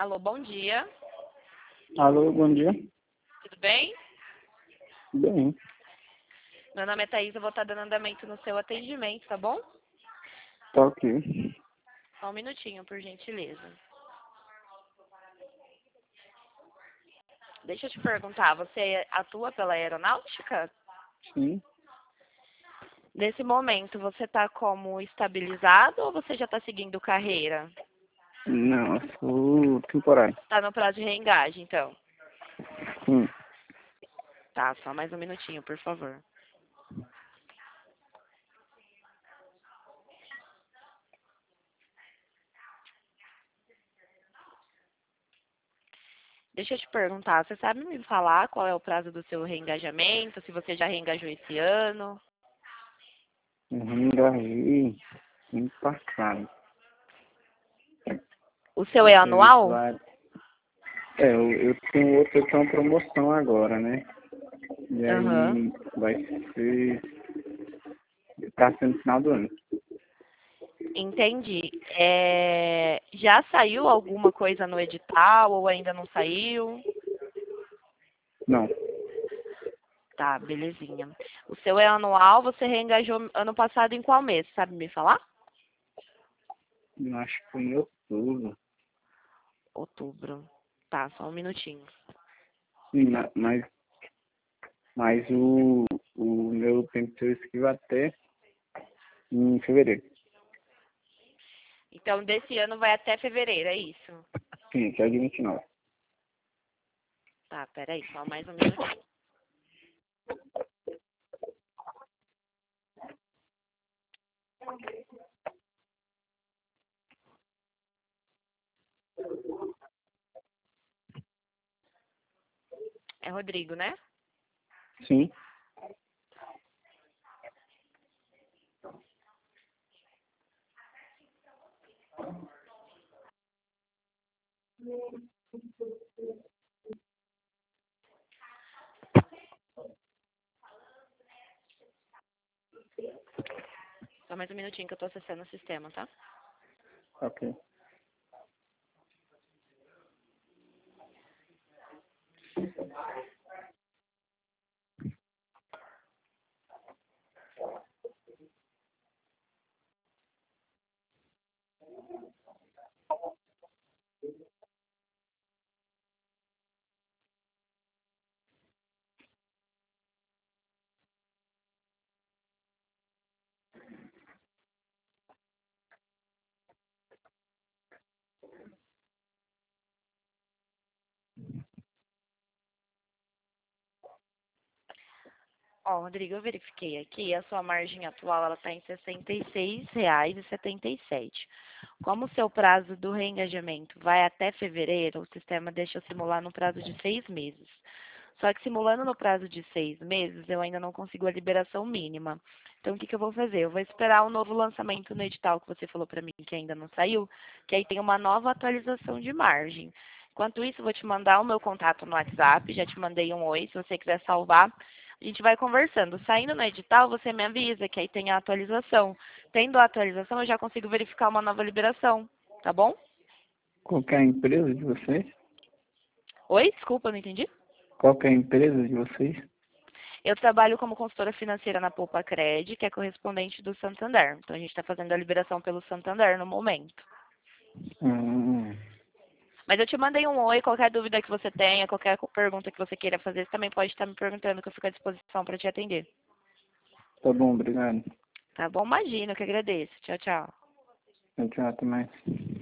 Alô, bom dia. Alô, bom dia. Tudo bem? Bem, Meu nome é Thaís, eu vou estar dando andamento no seu atendimento, tá bom? tá ok. Só um minutinho, por gentileza. Deixa eu te perguntar, você atua pela aeronáutica? Sim. Nesse momento, você está como estabilizado ou você já está seguindo carreira? Não, eu sou temporário. Está no prazo de reengagem, então. Sim. Tá, só mais um minutinho, por favor. Deixa eu te perguntar, você sabe me falar qual é o prazo do seu reengajamento? Se você já reengajou esse ano? Eu engajei ano passado. O seu é O serviço anual? lá. Eu tenho uma promoção agora, né? E Aham. aí vai ser. Tá sendo final do ano. Entendi. Já saiu alguma coisa no edital ou ainda não saiu? Não, Tá, belezinha. O seu é anual, você reengajou ano passado em qual mês? Sabe me falar? eu acho que foi em outubro. Outubro. Tá, só um minutinho. Sim, mas o meu tempo de serviço aqui vai até em fevereiro. Então, desse ano vai até fevereiro, é isso? Sim, que é de 29. Tá, peraí, só mais um minutinho. É Rodrigo, né? Sim. Só mais um minutinho que eu tô acessando o sistema, tá? Ok. Ó, Rodrigo, eu verifiquei aqui, a sua margem atual ela está em R$ 66,77. Como o seu prazo do reengajamento vai até fevereiro, o sistema deixa eu simular no prazo de 6 meses. Só que simulando no prazo de 6 meses, eu ainda não consigo a liberação mínima. Então, o que eu vou fazer? Eu vou esperar o novo lançamento no edital que você falou para mim que ainda não saiu, que aí tem uma nova atualização de margem. Enquanto isso, eu vou te mandar o meu contato no WhatsApp, já te mandei um oi, se você quiser salvar. A gente vai conversando. Saindo no edital, você me avisa que aí tem a atualização. Tendo a atualização, eu já consigo verificar uma nova liberação, tá bom? Qual que é a empresa de vocês? Oi, desculpa, não entendi. Qual que é a empresa de vocês? Eu trabalho como consultora financeira na Poupa Cred, que é correspondente do Santander. Então, a gente está fazendo a liberação pelo Santander no momento. Hum, Mas eu te mandei um oi, qualquer dúvida que você tenha, qualquer pergunta que você queira fazer, você também pode estar me perguntando, que eu fico à disposição para te atender. tá bom, obrigado. Tá bom? Imagina, eu que agradeço. Tchau, tchau. Tchau, até mais.